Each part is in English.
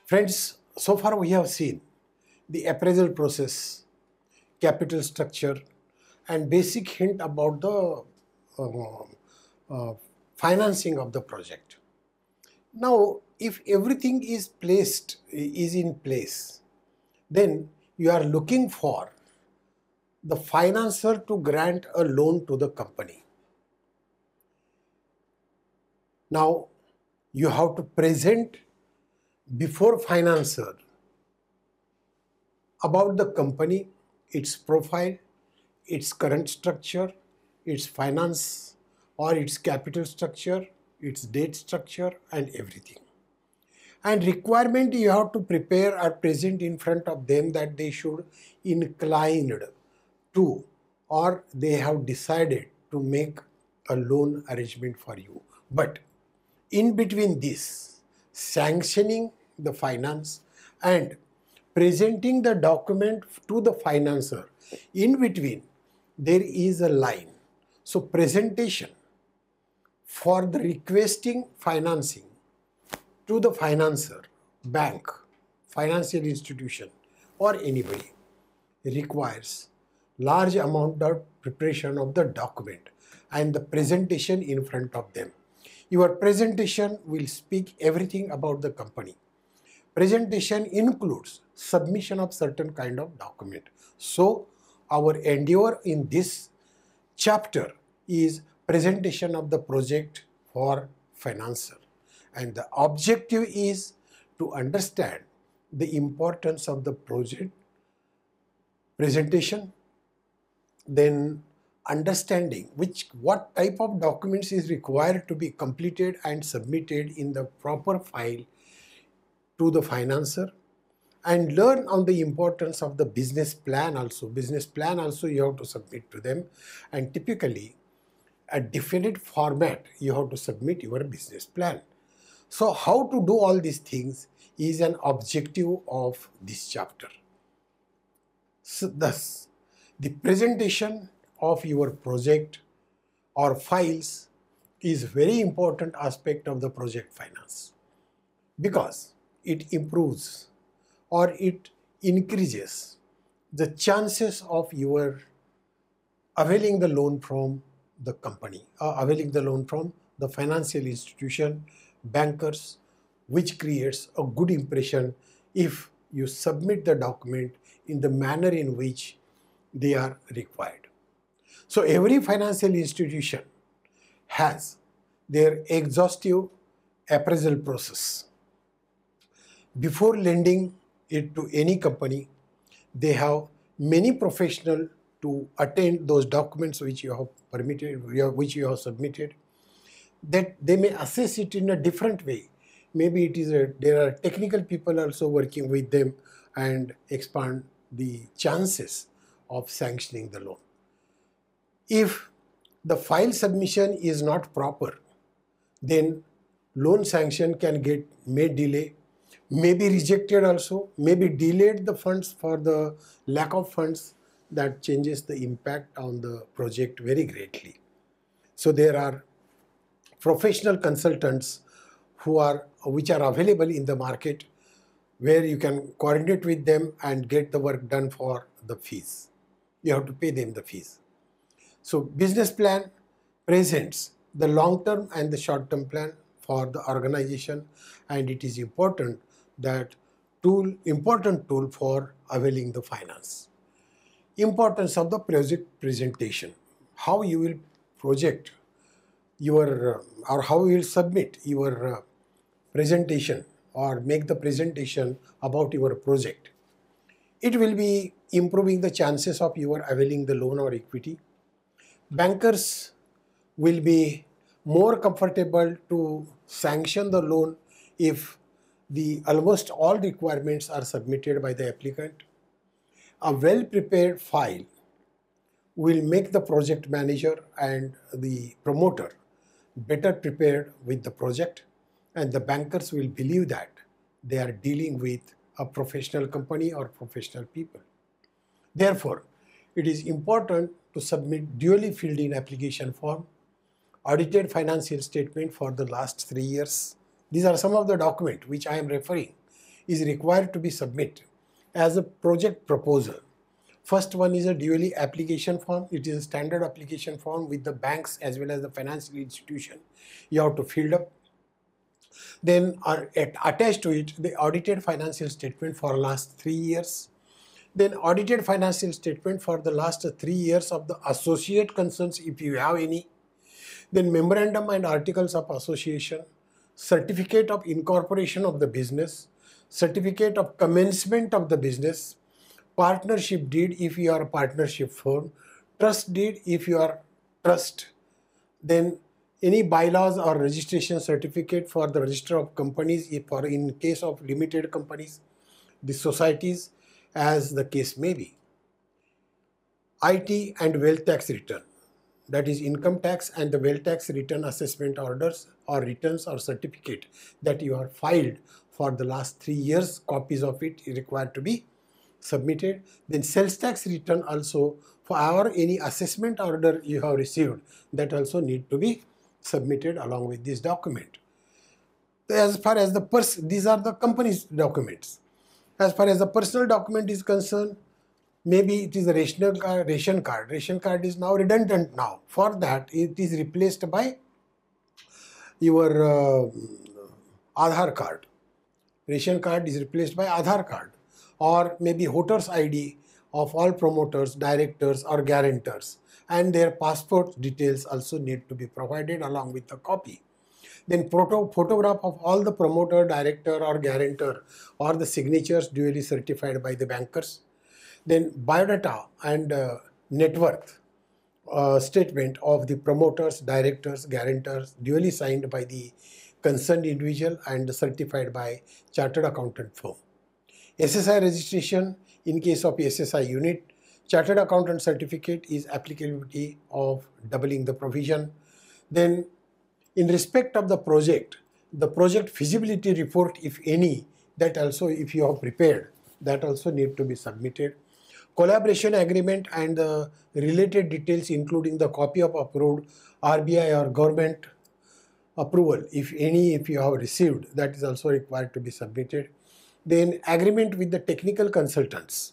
Friends, so far we have seen the appraisal process, capital structure, and basic hint about the uh, uh, financing of the project. Now, if everything is in place, then you are looking for the financer to grant a loan to the company. Now, you have to present before financer about the company, its profile, its current structure, its finance or its capital structure, its debt structure, and everything. And requirement you have to prepare are present in front of them that they should inclined to, or they have decided to make a loan arrangement for you. But in between this, sanctioning the finance and presenting the document to the financer, in between there is a line. So presentation for the requesting financing to the financer, bank, financial institution, or anybody requires large amount of preparation of the document and the presentation in front of them. Your presentation will speak everything about the company. Presentation includes submission of certain kind of document. So our endeavor in this chapter is presentation of the project for financer. And the objective is to understand the importance of the project presentation, then understanding what type of documents is required to be completed and submitted in the proper file to the financer, and learn on the importance of the business plan also. Business plan also you have to submit to them, and typically a definite format you have to submit your business plan. So how to do all these things is an objective of this chapter. So thus, the presentation of your project or files is very important aspect of the project finance, because it improves or it increases the chances of your availing the loan from the company, availing the loan from the financial institution, bankers, which creates a good impression if you submit the document in the manner in which they are required. So every financial institution has their exhaustive appraisal process. Before lending it to any company, they have many professionals to attend those documents which you have permitted, which you have submitted, that they may assess it in a different way. Maybe there are technical people also working with them and expand the chances of sanctioning the loan. If the file submission is not proper, then loan sanction may delay, may be rejected also, may be delayed the funds for the lack of funds. That changes the impact on the project very greatly. So there are professional consultants which are available in the market, where you can coordinate with them and get the work done for the fees. You have to pay them the fees. So business plan presents the long-term and the short-term plan for the organization, and it is important tool for availing the finance. Importance of the project presentation. How you will project your or how you will submit your presentation or make the presentation about your project. It will be improving the chances of your availing the loan or equity. Bankers will be more comfortable to sanction the loan if the almost all requirements are submitted by the applicant. A well-prepared file will make the project manager and the promoter better prepared with the project, and the bankers will believe that they are dealing with a professional company or professional people. Therefore, it is important to submit duly filled in application form, audited financial statement for the last 3 years. These are some of the documents which I am referring. is required to be submitted as a project proposal. First one is a DOLE application form. It is a standard application form with the banks as well as the financial institution. You have to fill up. Then attached to it the audited financial statement for last 3 years. Then audited financial statement for the last 3 years of the associate concerns if you have any. Then memorandum and articles of association, certificate of incorporation of the business, certificate of commencement of the business, partnership deed if you are a partnership firm, trust deed if you are trust, then any bylaws or registration certificate for the register of companies if or in case of limited companies, the societies as the case may be. IT and wealth tax return, that is income tax and the wealth tax return assessment orders or returns or certificate that you are filed for the last 3 years, copies of it is required to be submitted. Then sales tax return also for any assessment order you have received, that also need to be submitted along with this document. As far as these are the company's documents. As far as the personal document is concerned, maybe it is a ration card. Ration card is now redundant now. For that, it is replaced by your Aadhaar card. Ration card is replaced by Aadhaar card. Or maybe voter's ID of all promoters, directors or guarantors, and their passport details also need to be provided along with the copy. Then photograph of all the promoter, director or guarantor or the signatures duly certified by the bankers. Then biodata and net worth statement of the promoters, directors, guarantors duly signed by the concerned individual and certified by chartered accountant firm. SSI registration in case of SSI unit, chartered accountant certificate is applicability of doubling the provision. Then in respect of the project feasibility report if any, that also if you have prepared, that also need to be submitted. Collaboration agreement and the related details including the copy of approved RBI or government approval if you have received, that is also required to be submitted. Then agreement with the technical consultants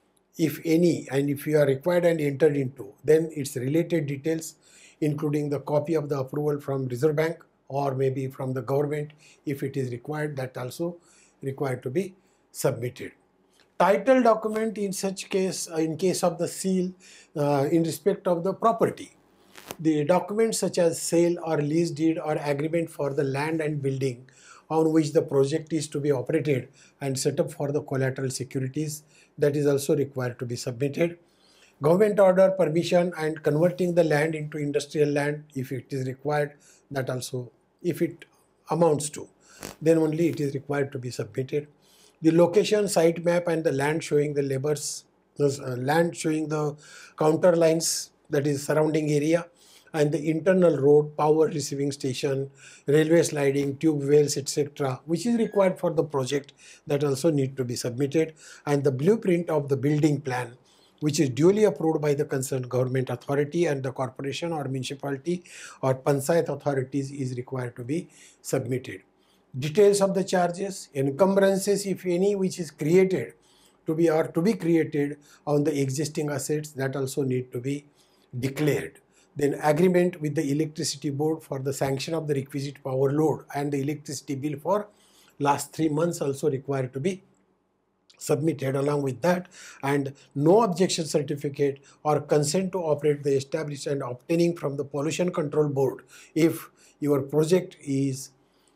if any, and if you are required and entered into, then its related details including the copy of the approval from Reserve Bank or maybe from the government if it is required, that also required to be submitted. Title document in such case, in case of the seal in respect of the property, the documents such as sale or lease deed or agreement for the land and building on which the project is to be operated and set up for the collateral securities, that is also required to be submitted. Government order, permission and converting the land into industrial land if it is required, that also if it amounts to, then only it is required to be submitted. The location, site map and the land showing the labors, land showing the counter lines, that is surrounding area, and the internal road, power receiving station, railway sliding, tube wells, etc., which is required for the project, that also need to be submitted. And the blueprint of the building plan, which is duly approved by the concerned government authority and the corporation or municipality or panchayat authorities, is required to be submitted. Details of the charges, encumbrances if any which is created to be created on the existing assets, that also need to be declared. Then agreement with the electricity board for the sanction of the requisite power load and the electricity bill for last 3 months also required to be submitted along with that. And no objection certificate or consent to operate the established and obtaining from the pollution control board if your project is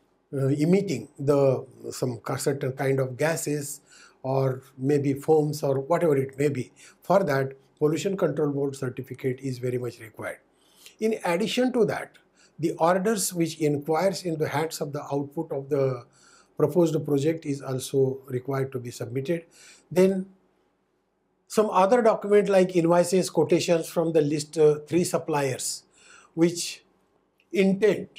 emitting some certain kind of gases or maybe foams or whatever it may be. For that, pollution control board certificate is very much required. In addition to that, the orders which inquires in the hands of the output of the proposed project is also required to be submitted. Then some other document like invoices, quotations from the list 3 suppliers which intend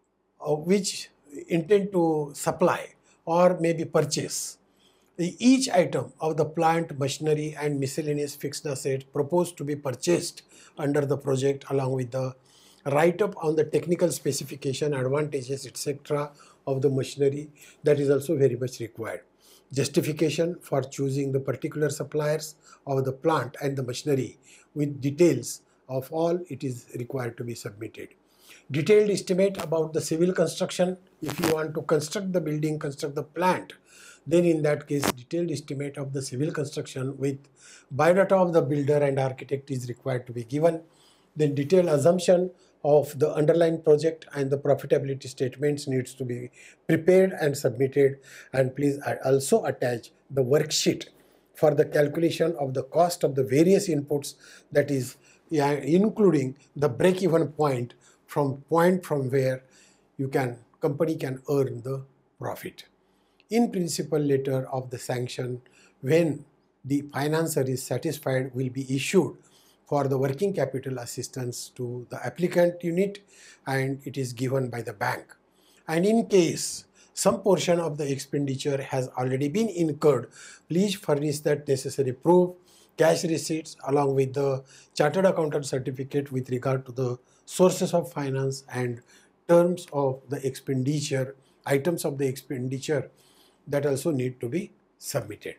to supply or maybe purchase each item of the plant, machinery and miscellaneous fixed asset proposed to be purchased under the project, along with the write-up on the technical specification, advantages, etc. of the machinery, that is also very much required. justification for choosing the particular suppliers of the plant and the machinery with details of all it is required to be submitted. Detailed estimate about the civil construction. If you want to construct the building, construct the plant, then in that case detailed estimate of the civil construction with biodata of the builder and architect is required to be given. Then detailed assumption of the underlying project and the profitability statements needs to be prepared and submitted. And please also attach the worksheet for the calculation of the cost of the various inputs, that is including the break-even point from where company can earn the profit. In principle letter of the sanction, when the financer is satisfied, will be issued for the working capital assistance to the applicant unit, and it is given by the bank. And in case some portion of the expenditure has already been incurred, please furnish that necessary proof, cash receipts along with the chartered accountant certificate with regard to the sources of finance and terms of the expenditure, items of the expenditure that also need to be submitted.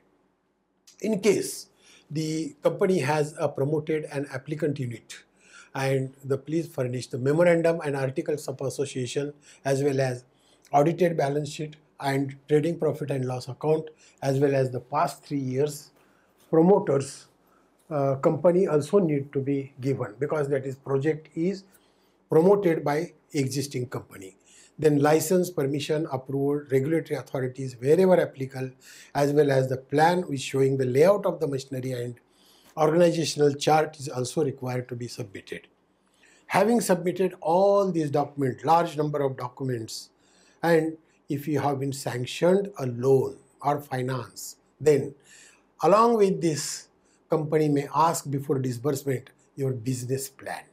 In case the company has a promoted an applicant unit, and please furnish the memorandum and articles of association as well as audited balance sheet and trading profit and loss account as well as the past 3 years promoters company also need to be given, because that is project is promoted by existing company. Then license, permission, approval, regulatory authorities wherever applicable, as well as the plan which showing the layout of the machinery and organizational chart is also required to be submitted. Having submitted all these documents, large number of documents, and if you have been sanctioned a loan or finance, then along with this, company may ask before disbursement your business plan.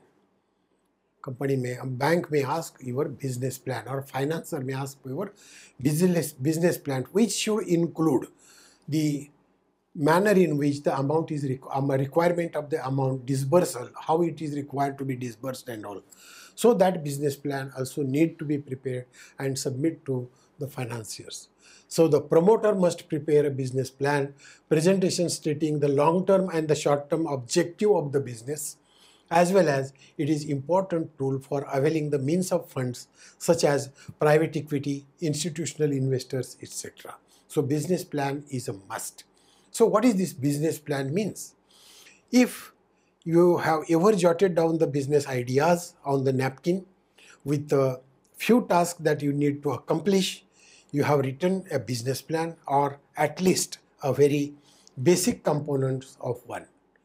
A bank may ask your business plan, or financer may ask for your business plan, which should include the manner in which the amount is requirement of the amount disbursal, how it is required to be disbursed and all. So that business plan also need to be prepared and submit to the financiers. So the promoter must prepare a business plan, presentation stating the long-term and the short-term objective of the business, as well as it is important tool for availing the means of funds such as private equity, institutional investors, etc. So business plan is a must. So what is this business plan means? If you have ever jotted down the business ideas on the napkin with a few tasks that you need to accomplish, you have written a business plan, or at least a very basic components of one.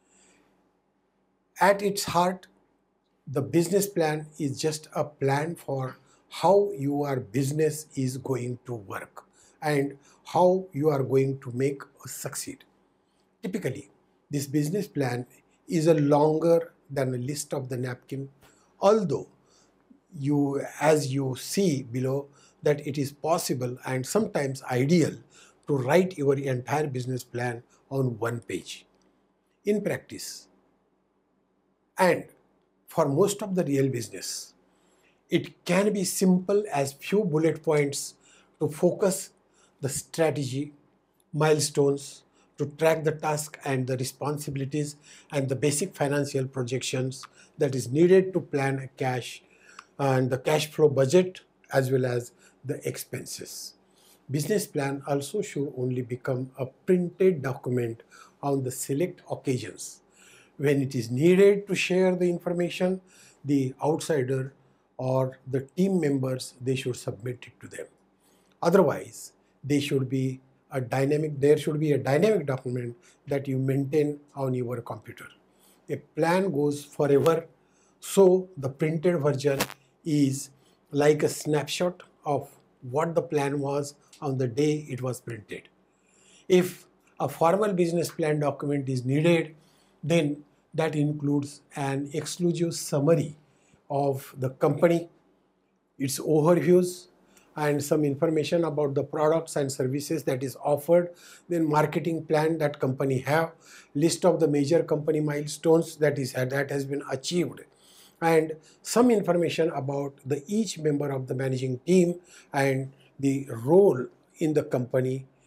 At its heart, the business plan is just a plan for how your business is going to work and how you are going to make succeed. Typically, this business plan is a longer than a list of the napkin, although as you see below, that it is possible and sometimes ideal to write your entire business plan on one page. In practice, and for most of the real business, it can be simple as few bullet points to focus the strategy, milestones, to track the task and the responsibilities and the basic financial projections that is needed to plan a cash and the cash flow budget as well as the expenses. Business plan also should only become a printed document on the select occasions. When it is needed to share the information, the outsider or the team members, they should submit it to them. Otherwise, there should be a dynamic document that you maintain on your computer. A plan goes forever, so the printed version is like a snapshot of what the plan was on the day it was printed. If a formal business plan document is needed, then that includes an exclusive summary of the company, its overviews, and some information about the products and services that is offered, then marketing plan that company have, list of the major company milestones that has been achieved, and some information about each member of the managing team and the role in the company,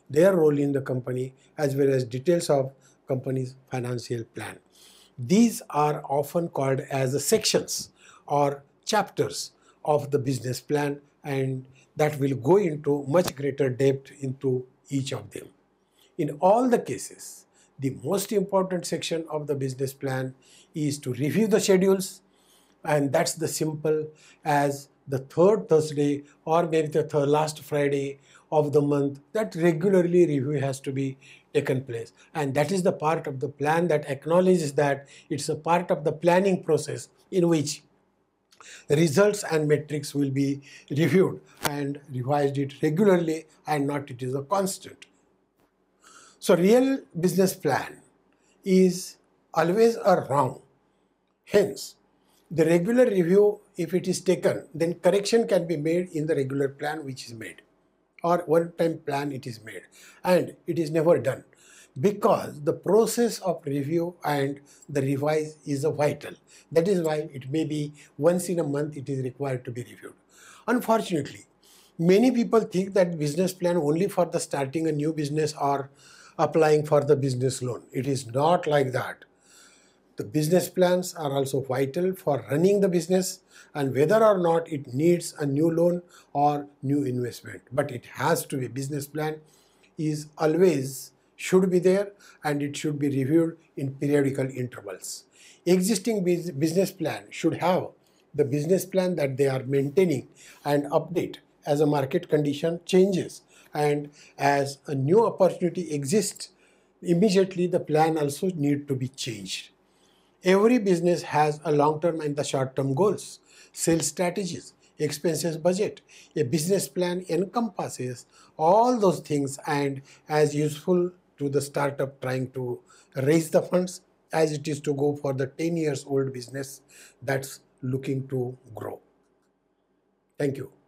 their role in the company, as well as details of company's financial plan. These are often called as the sections or chapters of the business plan, and that will go into much greater depth into each of them. In all the cases, the most important section of the business plan is to review the schedules, and that's the simple as the third Thursday or maybe the third last Friday of the month, that regularly review has to be taken place, and that is the part of the plan that acknowledges that it's a part of the planning process in which results and metrics will be reviewed and revised it regularly, and not it is a constant. So real business plan is always a wrong. Hence, the regular review, if it is taken, then correction can be made in the regular plan which is made, or one-time plan it is made, and it is never done because the process of review and the revise is a vital. That is why it may be once in a month it is required to be reviewed. Unfortunately, many people think that business plan only for the starting a new business or applying for the business loan. It is not like that. The business plans are also vital for running the business and whether or not it needs a new loan or new investment. But it has to be, business plan is always should be there, and it should be reviewed in periodical intervals. Existing business plan should have the business plan that they are maintaining and update as a market condition changes, and as a new opportunity exists, immediately the plan also need to be changed. Every business has a long-term and the short-term goals, sales strategies, expenses budget. A business plan encompasses all those things and as useful to the startup trying to raise the funds as it is to go for the 10 years old business that's looking to grow. Thank you.